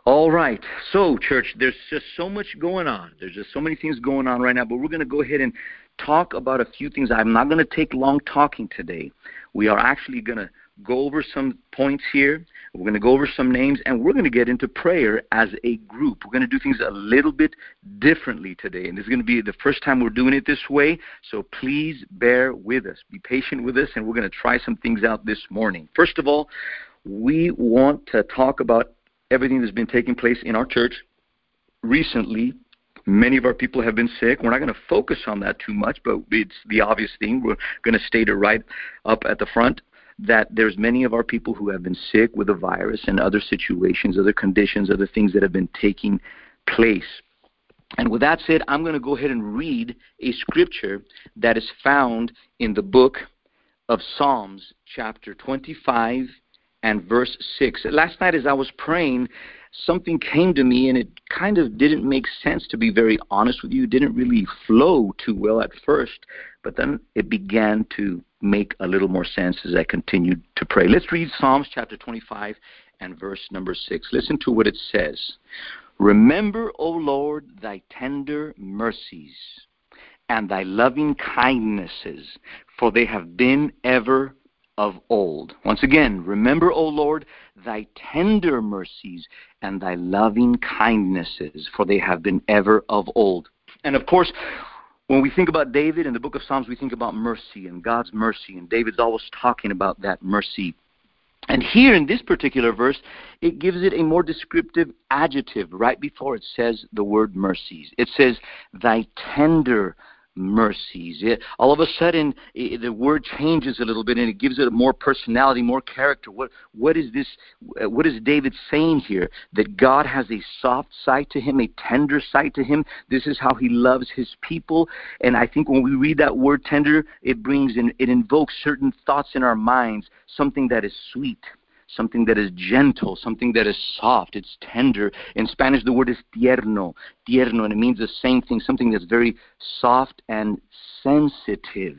All right. So, church, there's just so much going on. There's just so many things going on right now, but we're going to go ahead and talk about a few things. I'm not going to take long talking today. We are actually going to go over some points here. We're going to go over some names, and we're going to get into prayer as a group. We're going to do things a little bit differently today, and this is going to be the first time we're doing it this way, so please bear with us. Be patient with us, and we're going to try some things out this morning. First of all, we want to talk about everything that's been taking place in our church recently. Many of our people have been sick. We're not going to focus on that too much, but it's the obvious thing. We're going to state it right up at the front that there's many of our people who have been sick with the virus and other situations, other conditions, other things that have been taking place. And with that said, I'm going to go ahead and read a scripture that is found in the book of Psalms, chapter 25, and verse 6. Last night as I was praying, something came to me, and it kind of didn't make sense, to be very honest with you. It didn't really flow too well at first, but then it began to make a little more sense as I continued to pray. Let's read Psalms chapter 25 and verse number 6. Listen to what it says. Remember, O Lord, thy tender mercies and thy loving kindnesses, for they have been ever of old. Once again, remember, O Lord, thy tender mercies and thy loving kindnesses, for they have been ever of old. And of course, when we think about David in the book of Psalms, we think about mercy and God's mercy, and David's always talking about that mercy. And here in this particular verse, it gives it a more descriptive adjective right before it says the word mercies. It says, thy tender mercies. All of a sudden, the word changes a little bit, and it gives it more personality, more character. What is this? What is David saying here? That God has a soft side to him, a tender side to him. This is how he loves his people. And I think when we read that word tender, it invokes certain thoughts in our minds, something that is sweet, something that is gentle, something that is soft. It's tender. In Spanish, the word is tierno, and it means the same thing, something that's very soft and sensitive.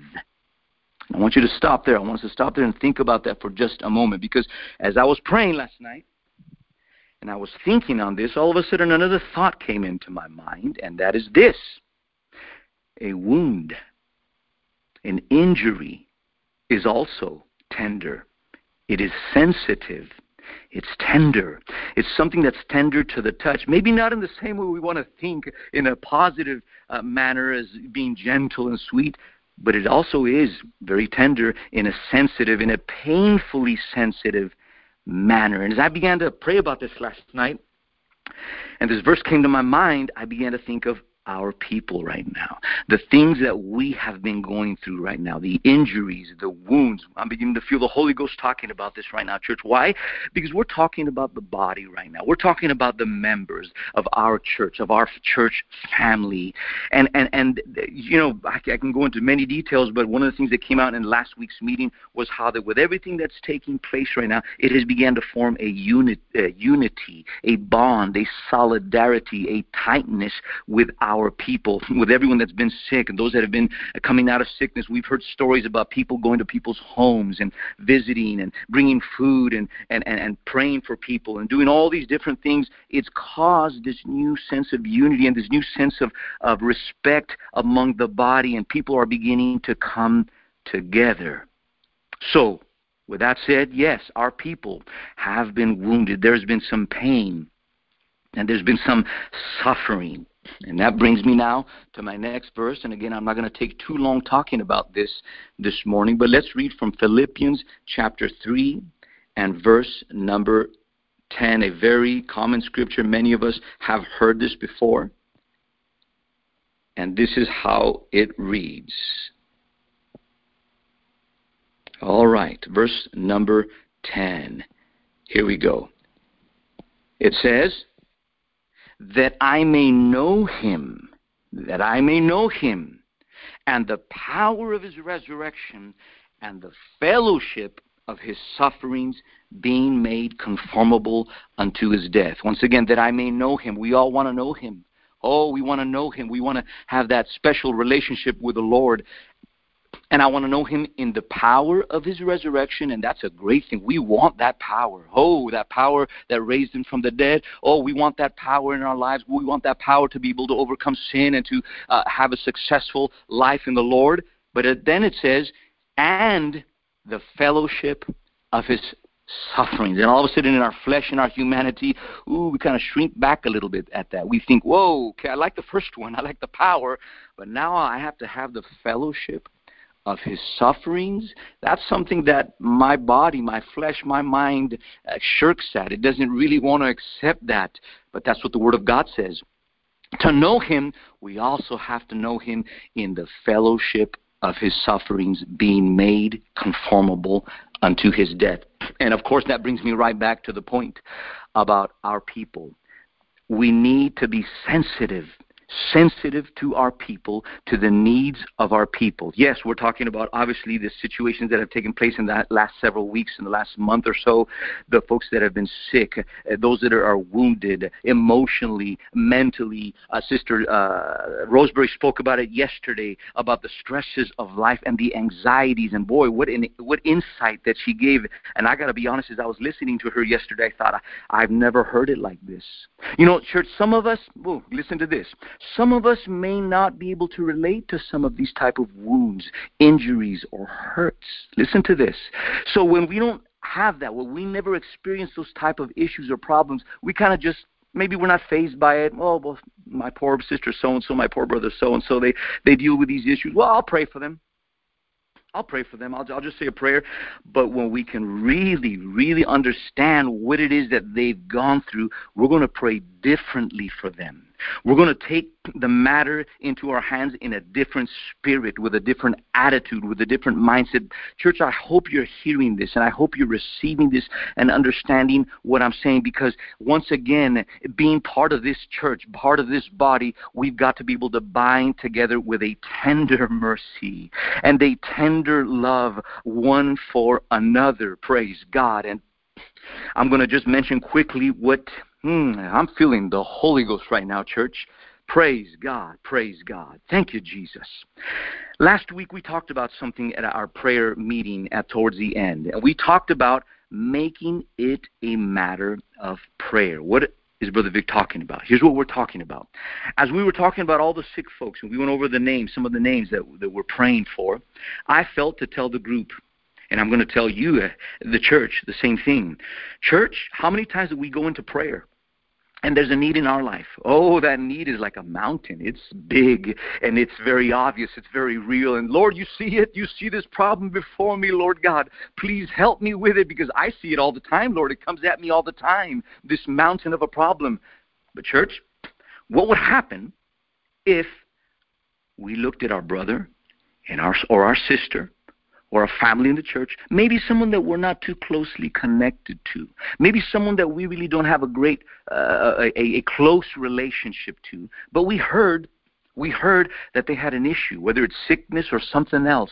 I want you to stop there. I want us to stop there and think about that for just a moment, because as I was praying last night and I was thinking on this, all of a sudden another thought came into my mind, and that is this. A wound, an injury is also tender. It is sensitive. It's tender. It's something that's tender to the touch. Maybe not in the same way we want to think in a positive manner as being gentle and sweet, but it also is very tender in a sensitive, in a painfully sensitive manner. And as I began to pray about this last night, and this verse came to my mind, I began to think of our people right now, the things that we have been going through right now, the injuries, the wounds. I'm beginning to feel the Holy Ghost talking about this right now, church. Why? Because we're talking about the body right now. We're talking about the members of our church, of our church family. And you know, I can go into many details, but one of the things that came out in last week's meeting was how that with everything that's taking place right now, it has begun to form a unity, a bond, a solidarity, a tightness with our people, with everyone that's been sick and those that have been coming out of sickness. We've heard stories about people going to people's homes and visiting and bringing food and praying for people and doing all these different things. It's caused this new sense of unity and this new sense of respect among the body, and people are beginning to come together. So, with that said, yes, our people have been wounded. There's been some pain and there's been some suffering. And that brings me now to my next verse. And again, I'm not going to take too long talking about this morning, but let's read from Philippians chapter 3 and verse number 10, a very common scripture. Many of us have heard this before. And this is how it reads. All right, verse number 10. Here we go. It says, that I may know him, and the power of his resurrection, and the fellowship of his sufferings, being made conformable unto his death. Once again, that I may know him. We all want to know him. Oh, we want to know him. We want to have that special relationship with the Lord. And I want to know him in the power of his resurrection, and that's a great thing. We want that power. Oh, that power that raised him from the dead. Oh, we want that power in our lives. We want that power to be able to overcome sin and to have a successful life in the Lord. But then it says, and the fellowship of his sufferings. And all of a sudden in our flesh and our humanity, we kind of shrink back a little bit at that. We think, whoa, okay, I like the first one. I like the power. But now I have to have the fellowship of his sufferings. That's something that my body, my flesh, my mind shirks at. It doesn't really want to accept that. But that's what the Word of God says. To know him, we also have to know him in the fellowship of his sufferings, being made conformable unto his death. And of course, that brings me right back to the point about our people. We need to be sensitive to our people, to the needs of our people. Yes, we're talking about, obviously, the situations that have taken place in the last several weeks, in the last month or so, the folks that have been sick, those that are wounded emotionally, mentally. Sister Roseberry spoke about it yesterday, about the stresses of life and the anxieties. And boy, what insight that she gave. And I got to be honest, as I was listening to her yesterday, I thought, I've never heard it like this. You know, church, some of us, listen to this. Some of us may not be able to relate to some of these type of wounds, injuries, or hurts. Listen to this. So when we don't have that, when we never experience those type of issues or problems, we kind of just, maybe we're not fazed by it. Oh, well, my poor sister so-and-so, my poor brother so-and-so, they deal with these issues. Well, I'll pray for them. I'll pray for them. I'll just say a prayer. But when we can really, really understand what it is that they've gone through, we're going to pray differently for them. We're going to take the matter into our hands in a different spirit, with a different attitude, with a different mindset. Church, I hope you're hearing this, and I hope you're receiving this and understanding what I'm saying, because once again, being part of this church, part of this body, we've got to be able to bind together with a tender mercy and a tender love one for another. Praise God. And I'm going to just mention quickly what I'm feeling the Holy Ghost right now, church. Praise God. Praise God. Thank you, Jesus. Last week we talked about something at our prayer meeting towards the end. And we talked about making it a matter of prayer. What is Brother Vic talking about? Here's what we're talking about. As we were talking about all the sick folks, and we went over the names, some of the names that we're praying for, I felt to tell the group, and I'm going to tell you, the church, the same thing. Church, how many times do we go into prayer and there's a need in our life? Oh, that need is like a mountain. It's big, and it's very obvious. It's very real. And Lord, you see it. You see this problem before me, Lord God. Please help me with it, because I see it all the time, Lord. It comes at me all the time, this mountain of a problem. But church, what would happen if we looked at our brother and or our sister, or a family in the church, maybe someone that we're not too closely connected to, maybe someone that we really don't have a great, a close relationship to, but we heard that they had an issue, whether it's sickness or something else.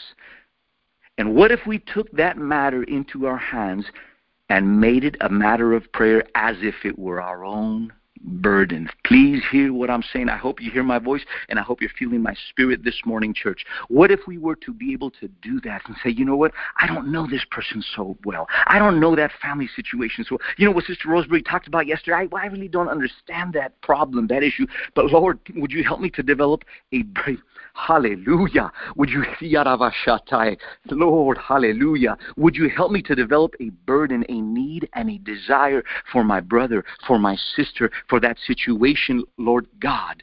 And what if we took that matter into our hands and made it a matter of prayer as if it were our own burden? Please hear what I'm saying. I hope you hear my voice, and I hope you're feeling my spirit this morning, church. What if we were to be able to do that and say, you know what, I don't know this person so well. I don't know that family situation so well. You know what Sister Roseberry talked about yesterday? I really don't understand that problem, that issue. But Lord, would you help me to develop a brave, hallelujah. Would you, Lord, hallelujah. Would you help me to develop a burden, a need, and a desire for my brother, for my sister, for that situation, Lord God?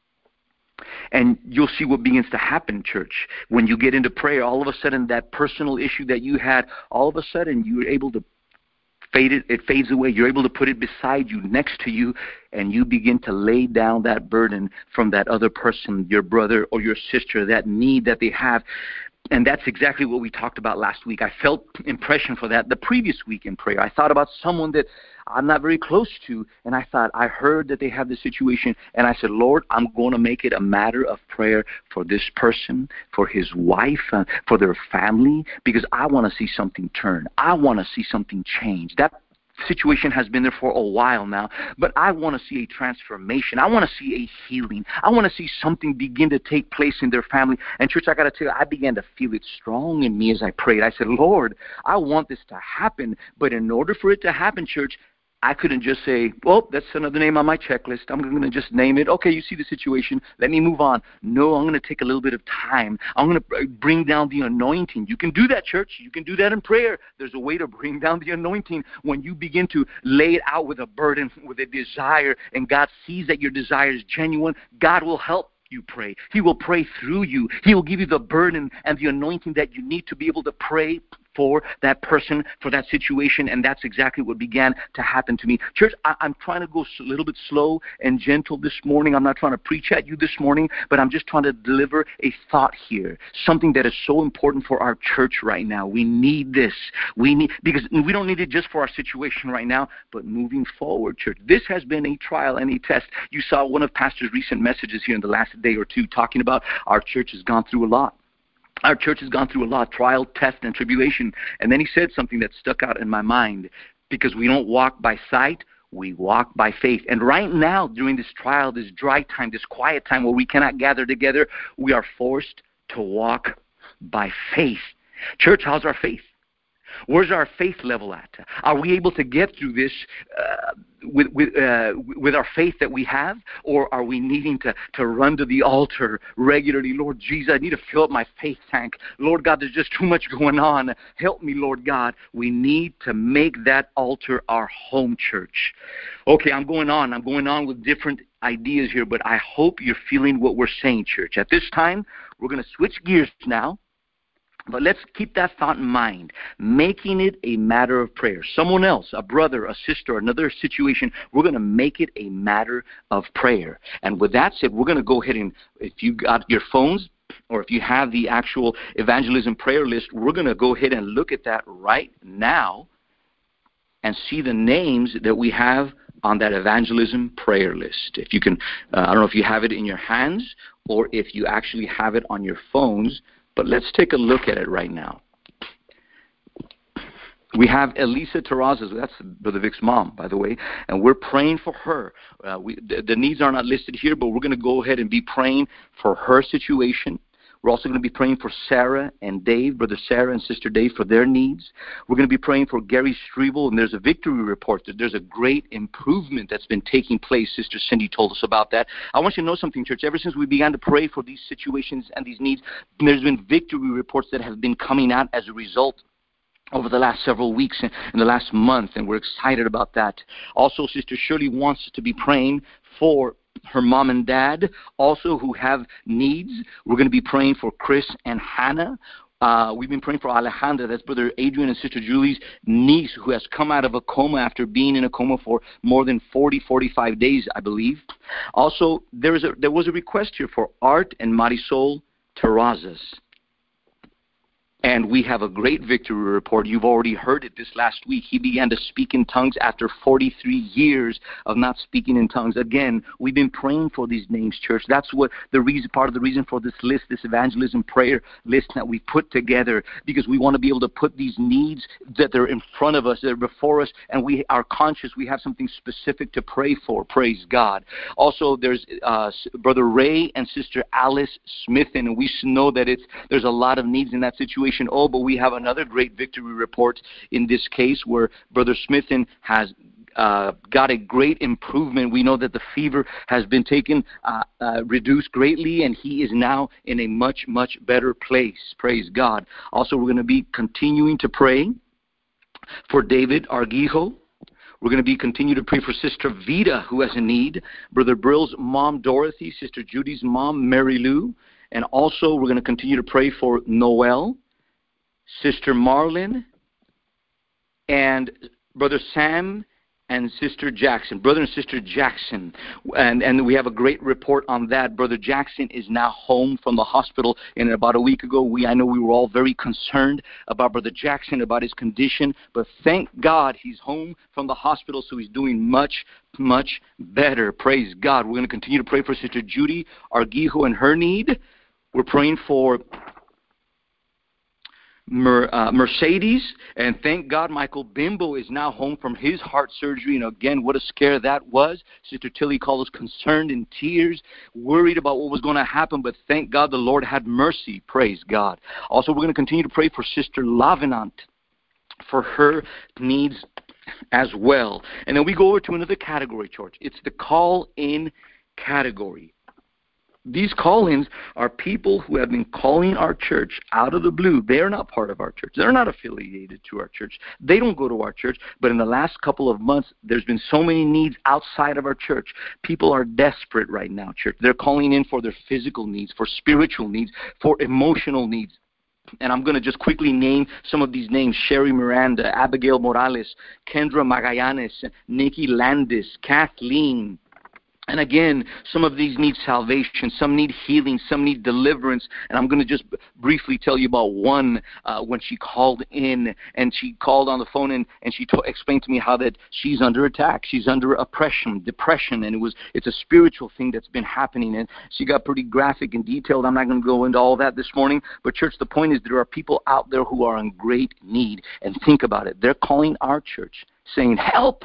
And you'll see what begins to happen, church. When you get into prayer, all of a sudden that personal issue that you had, all of a sudden you're able to it fades away. You're able to put it beside you, next to you, and you begin to lay down that burden from that other person, your brother or your sister, that need that they have. And that's exactly what we talked about last week. I felt impression for that the previous week in prayer. I thought about someone that I'm not very close to, and I thought, I heard that they have this situation, and I said, Lord, I'm going to make it a matter of prayer for this person, for his wife, for their family, because I want to see something turn. I want to see something change. That situation has been there for a while now, but I want to see a transformation. I want to see a healing. I want to see something begin to take place in their family. And church, I got to tell you, I began to feel it strong in me as I prayed. I said, Lord, I want this to happen, but in order for it to happen, church, I couldn't just say, well, that's another name on my checklist. I'm going to just name it. Okay, you see the situation. Let me move on. No, I'm going to take a little bit of time. I'm going to bring down the anointing. You can do that, church. You can do that in prayer. There's a way to bring down the anointing when you begin to lay it out with a burden, with a desire, and God sees that your desire is genuine. God will help you pray. He will pray through you. He will give you the burden and the anointing that you need to be able to pray for that person, for that situation, and that's exactly what began to happen to me. Church, I'm trying to go a little bit slow and gentle this morning. I'm not trying to preach at you this morning, but I'm just trying to deliver a thought here, something that is so important for our church right now. We need this. Because we don't need it just for our situation right now, but moving forward, church. This has been a trial and a test. You saw one of Pastor's recent messages here in the last day or two talking about our church has gone through a lot. Our church has gone through a lot, trial, test, and tribulation. And then he said something that stuck out in my mind, because we don't walk by sight, we walk by faith. And right now, during this trial, this dry time, this quiet time where we cannot gather together, we are forced to walk by faith. Church, how's our faith? Where's our faith level at? Are we able to get through this with our faith that we have? Or are we needing to run to the altar regularly? Lord Jesus, I need to fill up my faith tank. Lord God, there's just too much going on. Help me, Lord God. We need to make that altar our home church. Okay, I'm going on with different ideas here, but I hope you're feeling what we're saying, church. At this time, we're going to switch gears now. But let's keep that thought in mind, making it a matter of prayer. Someone else, a brother, a sister, another situation, we're going to make it a matter of prayer. And with that said, we're going to go ahead and, if you got your phones or if you have the actual evangelism prayer list, we're going to go ahead and look at that right now and see the names that we have on that evangelism prayer list. If you can, I don't know if you have it in your hands or if you actually have it on your phones, but let's take a look at it right now. We have Elisa Terrazas. That's Brother Vic's mom, by the way, and we're praying for her. The needs are not listed here, but we're going to go ahead and be praying for her situation. We're also going to be praying for Sarah and Dave, Brother Sarah and Sister Dave, for their needs. We're going to be praying for Gary Strebel, and there's a victory report that there's a great improvement that's been taking place. Sister Cindy told us about that. I want you to know something, church. Ever since we began to pray for these situations and these needs, there's been victory reports that have been coming out as a result over the last several weeks and in the last month, and we're excited about that. Also, Sister Shirley wants us to be praying for her mom and dad, also who have needs. We're going to be praying for Chris and Hannah. We've been praying for Alejandra, that's Brother Adrian and Sister Julie's niece, who has come out of a coma after being in a coma for more than 45 days, I believe. Also, there was a request here for Art and Marisol Terrazas. And we have a great victory report. You've already heard it this last week. He began to speak in tongues after 43 years of not speaking in tongues. Again, we've been praying for these names, church. That's what part of the reason for this list, this evangelism prayer list that we put together, because we want to be able to put these needs that they're in front of us, that are before us, and we are conscious we have something specific to pray for. Praise God. Also, there's Brother Ray and Sister Alice Smithin, and we know that there's a lot of needs in that situation. Oh, but we have another great victory report in this case where Brother Smithin has got a great improvement. We know that the fever has been reduced greatly, and he is now in a much, much better place. Praise God. Also, we're going to be continuing to pray for David Arguijo. We're going to continue to pray for Sister Vida, who has a need, Brother Brill's mom, Dorothy, Sister Judy's mom, Mary Lou, and also we're going to continue to pray for Noel, Sister Marlin, and Brother Sam and Sister Jackson, Brother and Sister Jackson. And we have a great report on that. Brother Jackson is now home from the hospital. And about a week ago, I know we were all very concerned about Brother Jackson, about his condition. But thank God he's home from the hospital, so he's doing much, much better. Praise God. We're going to continue to pray for Sister Judy Arguijo and her need. We're praying for Mercedes, and thank God Michael Bimbo is now home from his heart surgery. And again, what a scare that was. Sister Tilly called us concerned in tears, worried about what was going to happen, but thank God the Lord had mercy. Praise God. Also, we're going to continue to pray for Sister Lavenant, for her needs as well. And then we go over to another category, church. It's the call-in category. These call-ins are people who have been calling our church out of the blue. They're not part of our church. They're not affiliated to our church. They don't go to our church. But in the last couple of months, there's been so many needs outside of our church. People are desperate right now, church. They're calling in for their physical needs, for spiritual needs, for emotional needs. And I'm going to just quickly name some of these names: Sherry Miranda, Abigail Morales, Kendra Magallanes, Nikki Landis, Kathleen. And again, some of these need salvation, some need healing, some need deliverance. And I'm going to just briefly tell you about one when she called in, and she called on the phone and she explained to me how that she's under attack. She's under oppression, depression, and it's a spiritual thing that's been happening. And she got pretty graphic and detailed. I'm not going to go into all that this morning. But church, the point is there are people out there who are in great need. And think about it. They're calling our church saying, help!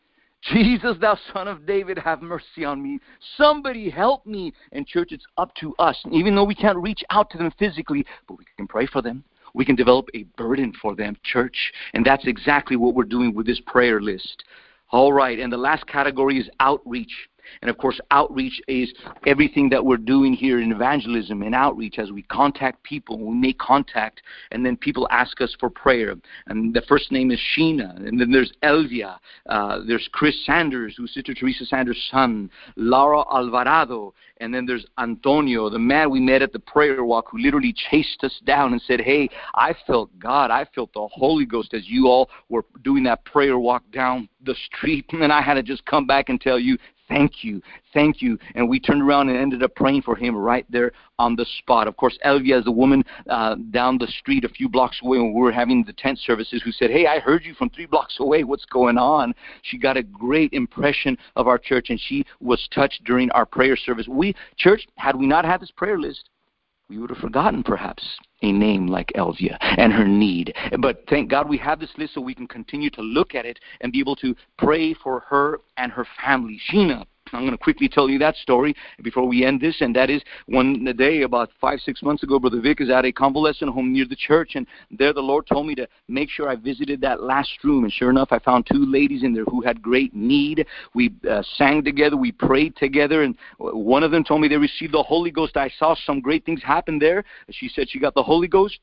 Jesus, thou son of David, have mercy on me. Somebody help me. And church, it's up to us. Even though we can't reach out to them physically, but we can pray for them. We can develop a burden for them, church. And that's exactly what we're doing with this prayer list. All right, and the last category is outreach. And, of course, outreach is everything that we're doing here in evangelism and outreach as we contact people. We make contact, and then people ask us for prayer. And the first name is Sheena. And then there's Elvia. There's Chris Sanders, who's Sister Teresa Sanders' son. Laura Alvarado. And then there's Antonio, the man we met at the prayer walk, who literally chased us down and said, hey, I felt God. I felt the Holy Ghost as you all were doing that prayer walk down the street. And I had to just come back and tell you, thank you, thank you. And we turned around and ended up praying for him right there on the spot. Of course, Elvia is the woman down the street a few blocks away when we were having the tent services who said, hey, I heard you from 3 blocks away. What's going on? She got a great impression of our church, and she was touched during our prayer service. Church, had we not had this prayer list, we would have forgotten perhaps a name like Elvia and her need. But thank God we have this list so we can continue to look at it and be able to pray for her and her family. Sheena, I'm going to quickly tell you that story before we end this, and that is one day about 5-6 months ago, Brother Vic is at a convalescent home near the church, and there the Lord told me to make sure I visited that last room, and sure enough, I found 2 ladies in there who had great need. We sang together, we prayed together, and one of them told me they received the Holy Ghost. I saw some great things happen there. She said she got the Holy Ghost.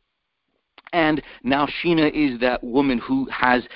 And now Sheena is that woman who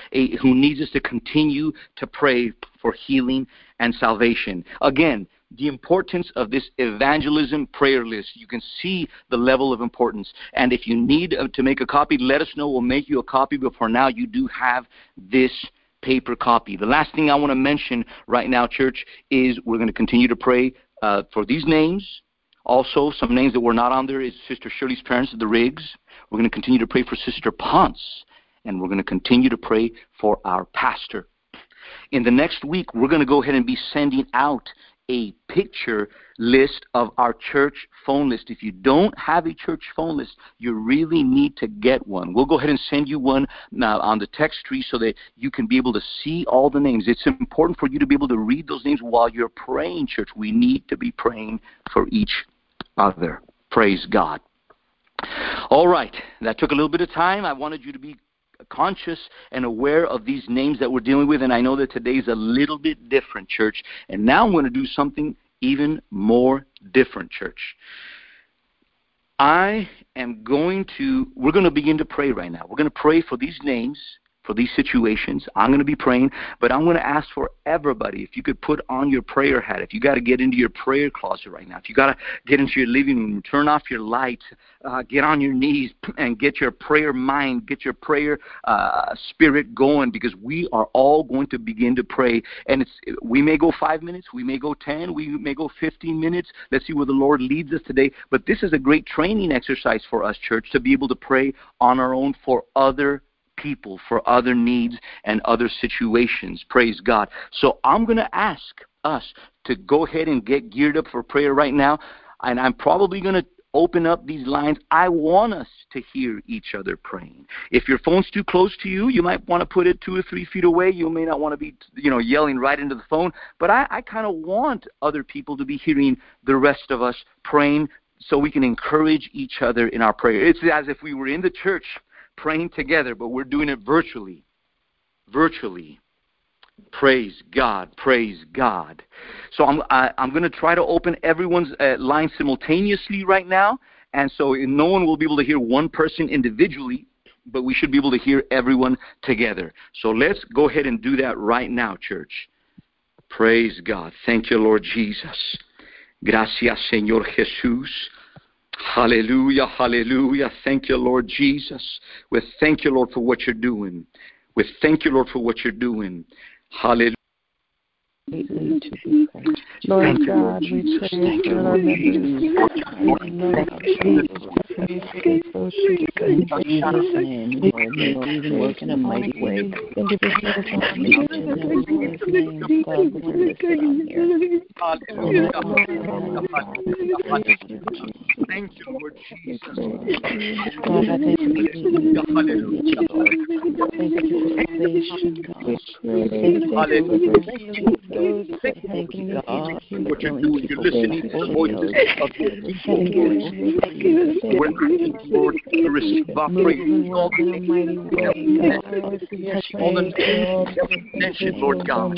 needs us to continue to pray for healing and salvation. Again, the importance of this evangelism prayer list. You can see the level of importance. And if you need to make a copy, let us know. We'll make you a copy. But for now, you do have this paper copy. The last thing I want to mention right now, church, is we're going to continue to pray for these names. Also, some names that were not on there is Sister Shirley's parents, the Riggs. We're going to continue to pray for Sister Ponce, and we're going to continue to pray for our pastor. In the next week, we're going to go ahead and be sending out a picture list of our church phone list. If you don't have a church phone list, you really need to get one. We'll go ahead and send you one on the text tree so that you can be able to see all the names. It's important for you to be able to read those names while you're praying, church. We need to be praying for each other. Praise God. All right, that took a little bit of time. I wanted you to be conscious and aware of these names that we're dealing with, and I know that today's a little bit different, church. And now I'm going to do something even more different, church. We're going to begin to pray right now. We're going to pray for these names, for these situations. I'm going to be praying, but I'm going to ask for everybody, if you could put on your prayer hat, if you got to get into your prayer closet right now, if you got to get into your living room, turn off your light, get on your knees and get your prayer mind, get your prayer spirit going, because we are all going to begin to pray. And we may go 5 minutes, we may go 10, we may go 15 minutes. Let's see where the Lord leads us today. But this is a great training exercise for us, church, to be able to pray on our own for other people, for other needs and other situations. Praise God. So I'm going to ask us to go ahead and get geared up for prayer right now. And I'm probably going to open up these lines. I want us to hear each other praying. If your phone's too close to you, you might want to put it 2 or 3 feet away. You may not want to be, yelling right into the phone. But I kind of want other people to be hearing the rest of us praying so we can encourage each other in our prayer. It's as if we were in the church praying together, but we're doing it virtually. Virtually. Praise God. Praise God. So I'm going to try to open everyone's line simultaneously right now. And so no one will be able to hear one person individually, but we should be able to hear everyone together. So let's go ahead and do that right now, church. Praise God. Thank you, Lord Jesus. Gracias, Señor Jesús. Hallelujah, hallelujah. Thank you, Lord Jesus. We thank you, Lord, for what you're doing. We thank you, Lord, for what you're doing. Hallelujah. Lord God, we pray for our members. Even work in a mighty way. Each and every one of the names, God, that are listed on here. Thank you, Lord Jesus. God, I thank you for salvation, God. Thank you for salvation, God. Thank you for deliverance. Thank you, God, for what you're filling doing. people You're listening with to the the voices of the people, Lord. We're asking, Lord, to receive our praise. All the mighty way, all the mention, Lord God.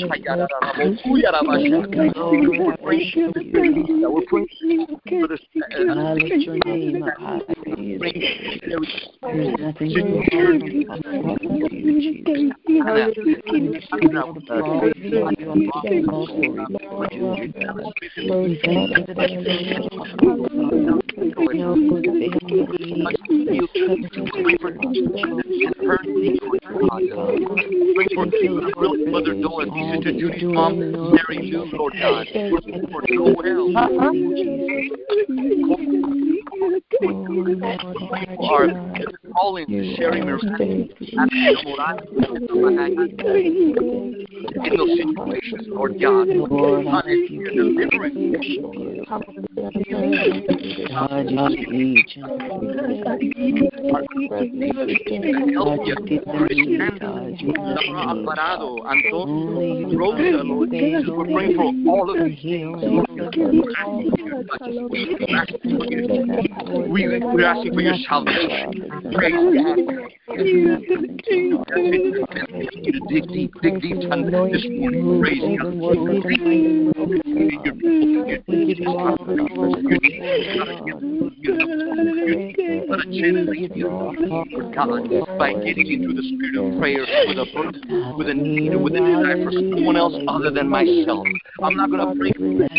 We're praying for this. I lift your name up high. There's nothing too hard for you, Jesus. We thank you that everything is possible. We know that they have no need. They trust you for control. Mother Doris, Sister Judy's mom, Mary Lou, Lord God. For Noel. For our calling, sharing their in those situations, Lord God. Lord, I worship you. God, you see each and Rosa, Lord Jesus, we're praying for all of these things. We're asking for your salvation. Praise God. Dig deep under this morning. Praise God, by getting into the spirit of prayer with a burden, with a need, with a desire for someone else other than myself. I'm not going to pray.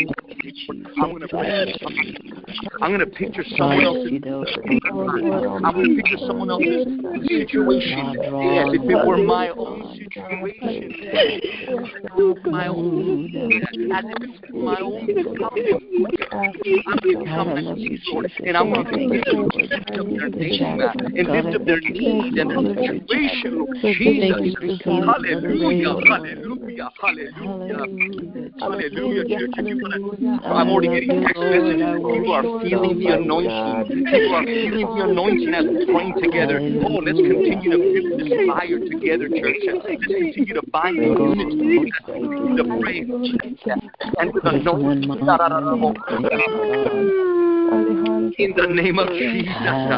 I'm going to picture someone else's. I'm going to picture someone else's situation as if it were my own situation. My own. As if it's my own problem. I'm going to come to you, Lord, and I'm going to lift up their name and lift up their need and their situation, Lord Jesus. Hallelujah, hallelujah, hallelujah, hallelujah, church. I'm already getting text messages. People are feeling the anointing. People are feeling the anointing as we're praying together. Oh, let's continue to build this fire together, church. Let's continue to bind the unity to pray and with anointing. In the name of Jesus.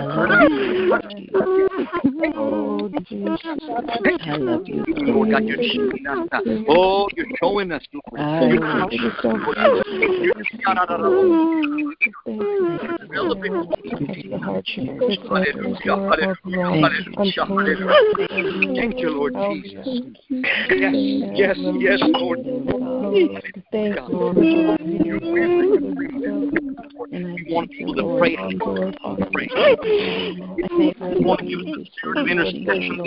I love you, Lord God, you're showing us. Oh, you're showing us, Lord. Thank you, Lord Jesus. Yes, yes, Lord. Thank you, Lord. We want people to pray. Pray. We want to use the spirit of intercession.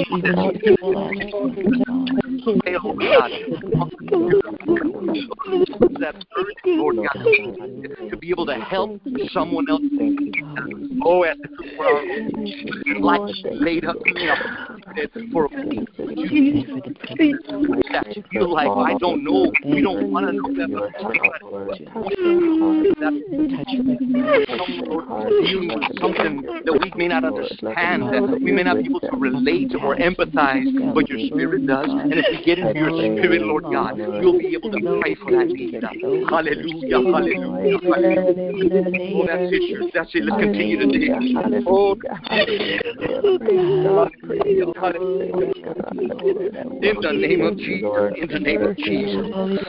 Pray, oh God. that urge, Lord God, to be able to help someone else. Oh, as if it were our own life laid up for that feel like I don't know, we don't want to know that, dealing with something that we may not understand, that we may not be able to relate or empathize, but your Spirit does. And if we get into your Spirit, Lord God, we'll be able to pray for that need. Hallelujah, hallelujah, hallelujah. Oh, that's it, church. That's it. Let's continue to dig. Oh, in the name of Jesus, in the name of Jesus.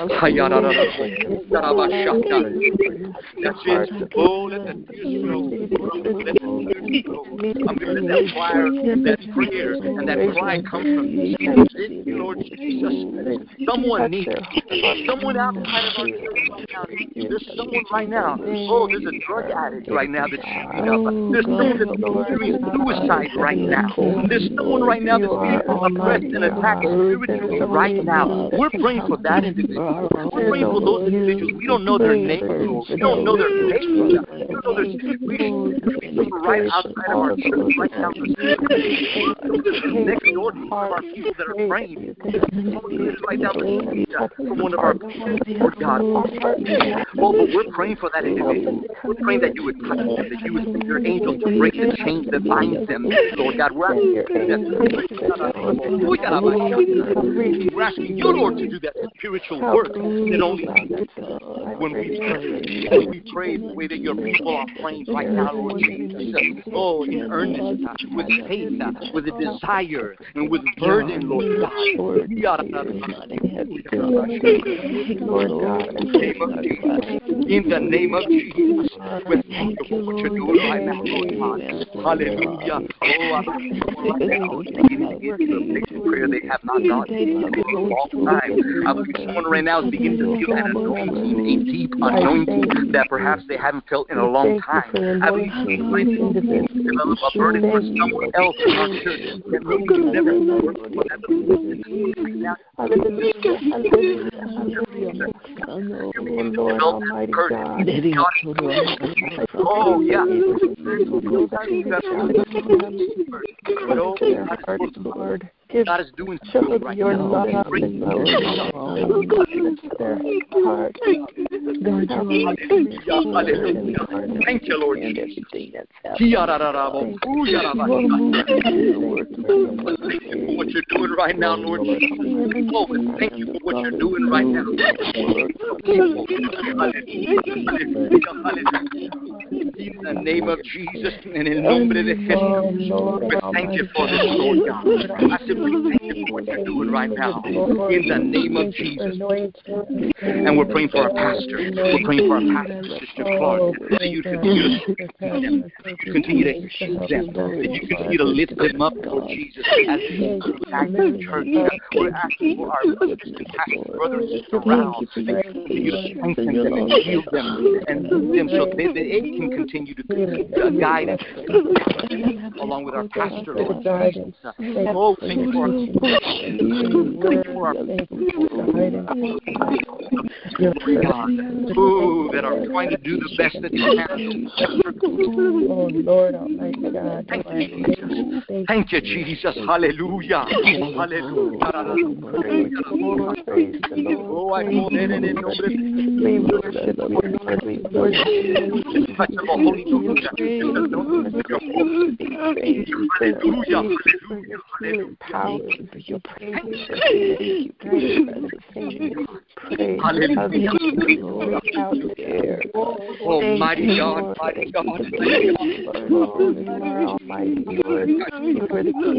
That's it. Oh, let the tears flow. Let the tears flow. I'm going to let that fire, that prayer, and that cry come from you, Lord Jesus. Someone needs someone outside of our church right now. There's someone right now. Oh, there's a drug addict right now that's shooting up. There's someone that's considering suicide right now. There's someone right now that's being oppressed and attacked spiritually right now. We're praying for that individual. We're praying for those individuals. We don't know their name, Lord. We don't know their face. We don't know their people right outside of our church right now. Next door to one of our people that are praying. Right now, from one of our people, Lord God. Oh, but we're praying for that individual. We're praying that you would touch them, that you would send your angels to break the chains that binds them, Lord God. We're asking you, Lord, to do that spiritual work that only when we pray the way that your people are praying right now, Lord Jesus. Oh, in earnestness, with faith, with a desire, and with burden, Lord God. In the name of Jesus, we thank you for what you're doing right now, Lord God. Hallelujah. Oh, I'm right now beginning to get to a place of prayer they have not gotten for a long time. I believe someone right now is beginning to feel an anointing, a deep anointing that perhaps they haven't felt in a long time. I believe someone right now is beginning to develop a burden for someone else in our church that maybe you've never worked for that. Oh, yeah. God is doing something right now. Thank you, Lord Jesus. What you're doing right now, Lord Jesus. Oh, thank you for what you're doing right now. In the name of Jesus and in nombre de Jesús, we thank you for this, Lord God. I said we thank you for what you're doing right now. In the name of Jesus. And we're praying for our pastor. We're praying for our pastor, Sister Clark, that you continue to continue to heal them, that you continue to lift them up, Lord Jesus, as they go back to the church. We're asking for our pastor, brother and sister Rao, and continue to strengthen them and heal them and lead them so that they can continue to guide us along with our pastor, Lord Jesus. Oh, thank you for our people. Thank you for our God, that are trying to do the best that they can. Oh, Lord Almighty God. Thank you, Jesus. Hallelujah. Hallelujah. Oh, I call it in nombre touch of the Holy Ghost. Hallelujah. Oh, mighty God, mighty God. You are almighty, Lord. You are the King.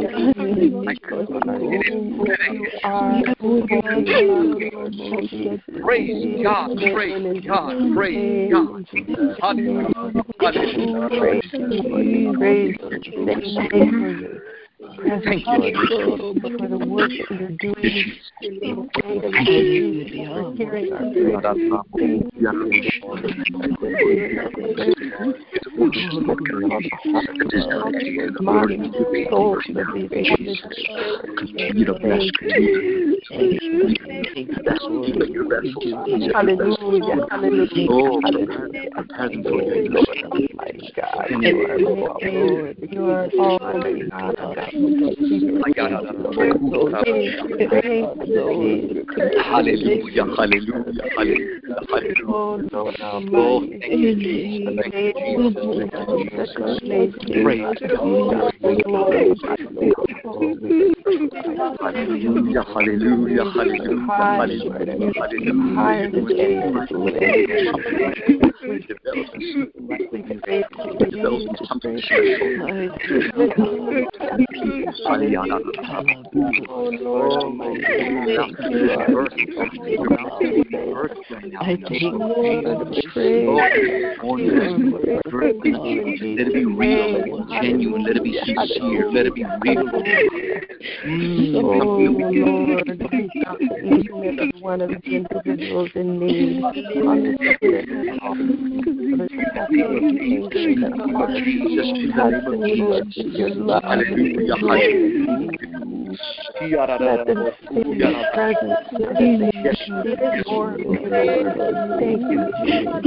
Praise God, praise God, praise God. Hallelujah. Praise Thank you, Lord, for the work that you're doing. Continue to bless Hallelujah. Hallelujah. Oh, Prepare them for you, Lord Almighty God. You are Lord. You are Almighty God. Hallelujah, hallelujah, hallelujah, hallelujah. Oh, Lord Almighty. Thank you, Jesus. Thank you, Jesus. Praise hallelujah, hallelujah, hallelujah, hallelujah, let it be real, let it be genuine, let it be sincere, let it be real. Oh, Lord, reach out to each and every one of the individuals in need. Your love. Hallelujah, Let them see your presence. Thank you, Jesus.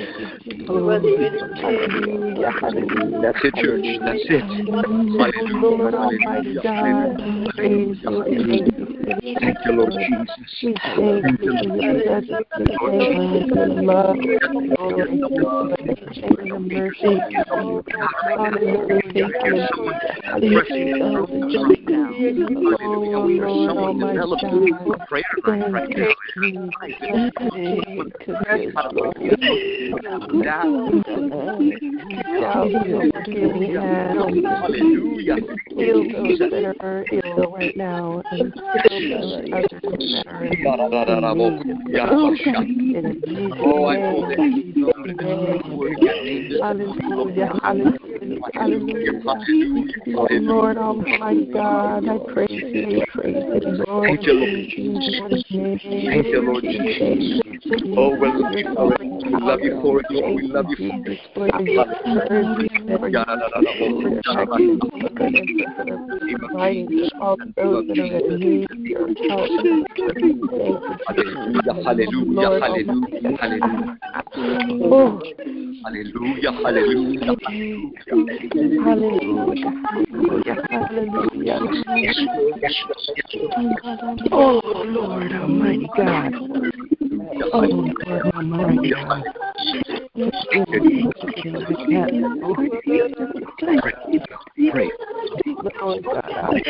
Hallelujah, hallelujah. That's it, church. That's it. Lord Almighty God, praise you. Thank you, Lord Jesus. Thank you for your presence. Thank you for your love. Thank you for your mercy. Hallelujah, hallelujah. Oh, Lord Almighty God. Thank you, Hallelujah. Heal those that are ill right now, and others that are in Hallelujah. Lord Almighty God, I praise you, Lord. Thank you, Lord Jesus. Thank you, Lord Jesus. Oh, we love you for it, Lord. We love you for it. All those that are in need of your help. Hallelujah, hallelujah, hallelujah. Oh, hallelujah, hallelujah, hallelujah, hallelujah. Oh, Lord Almighty God. Oh, Lord Almighty God. Pray. Lord God,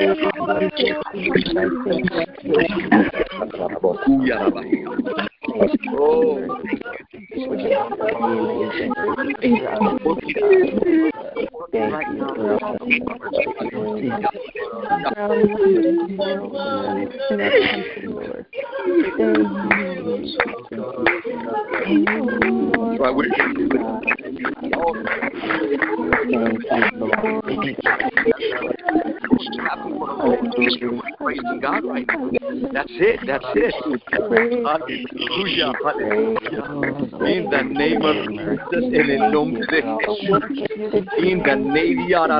Praising God right now. That's it. That's it. Hallelujah. Hallelujah. In the name of Jesus, in el nombre de Jesús. In the name of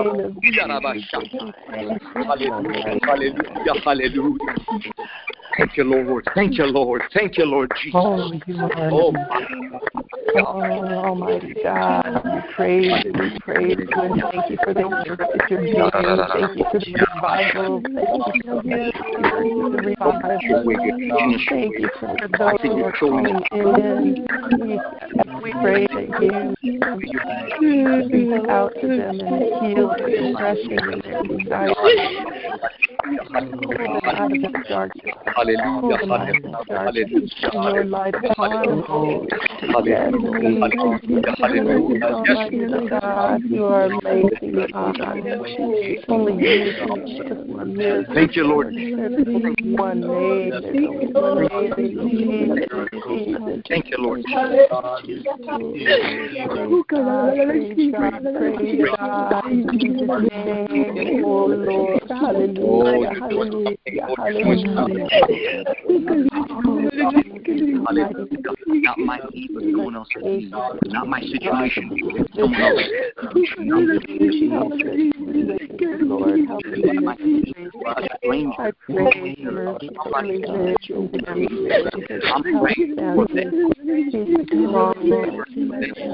Hallelujah. Hallelujah. Hallelujah. Thank you, Lord. Thank you, Lord. Thank you, Lord Jesus. Oh, Almighty God, we praise you, and thank you for the work that you're doing. Thank you for the revival. Thank you for the revival. Thank you for those who are calling in. We pray that you reach out to them and heal their depression and their anxiety. Pull them out of the darkness. Hallelujah. Hallelujah. Your light upon them. Hallelujah. God, you are amazing, God. Only you can perform miracles. Thank you, Lord. There's only one name. There's only one name. Jesus. Thank you, Lord. Praise God. Praise God. In Jesus' name. Oh, Lord. Hallelujah. Hallelujah. Hallelujah. Not my need, but someone else's need. Not my situation, but someone else's. Lord, help me to My need for a stranger. I pray for Somebody religion to demonstrate I'm praying for them. He's strong, Lord. He is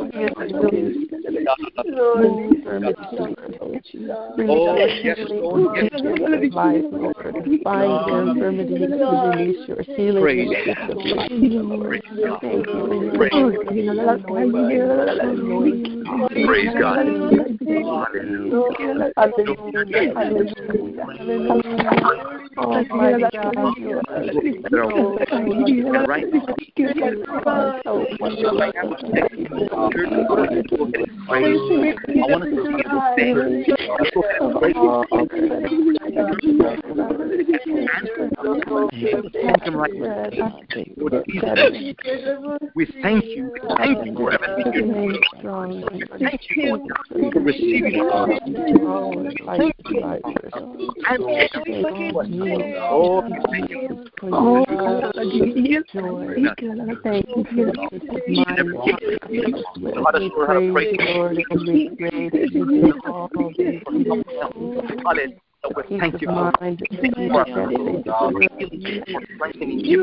Oh, yes, Lord. Yes, life, Lord. Bind their infirmities to release your healing. Praise Praise God. Oh, my God. Right now, I want to we thank you. Thank you for everything. Thank you for receiving it. Oh, thank you. Thank you for strengthening you.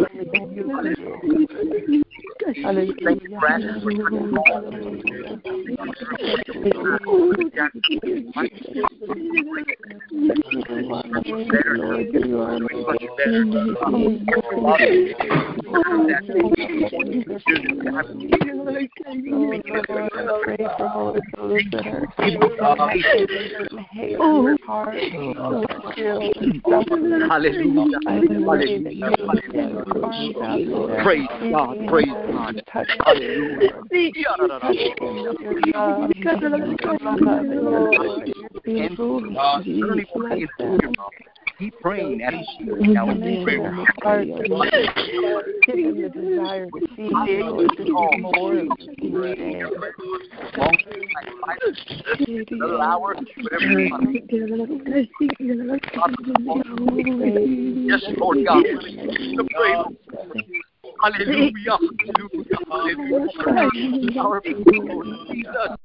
Hallelujah. Praise God. Praise God. Hallelujah. Keep praying as now in prayer. Give him the desire to see more of another hour, whatever you want. Yes, Lord God. Hallelujah. Hallelujah. Hallelujah. Powerful Lord Jesus.